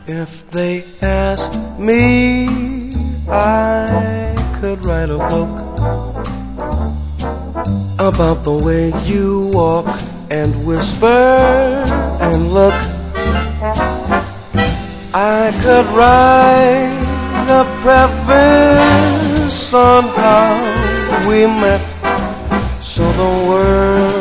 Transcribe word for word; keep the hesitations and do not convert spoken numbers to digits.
If they asked me, I could write a book about the way you walk and whisper and look. I could write a preface on how we met, so the world